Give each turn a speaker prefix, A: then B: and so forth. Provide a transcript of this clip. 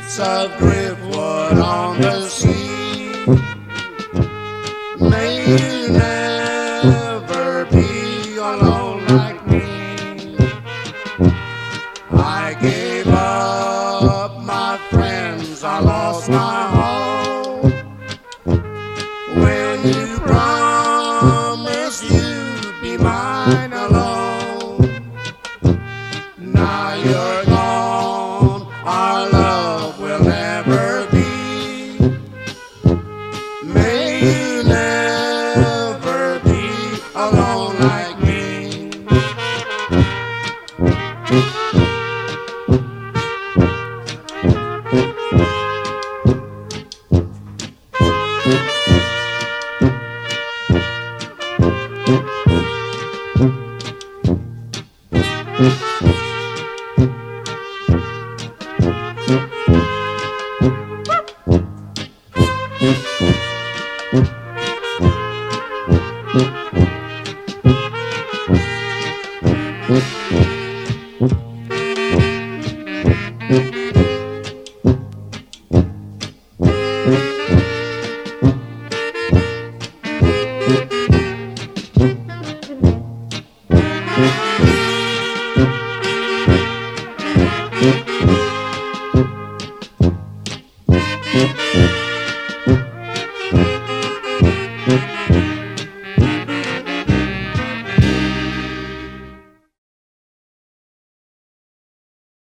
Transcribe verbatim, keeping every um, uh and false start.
A: sheets of driftwood on the sea. May you never be alone like me. I gave up my friends, I lost my home. When you promised you'd be mine alone, now you're gone, our love will never be. May you never be alone like me. Thank you.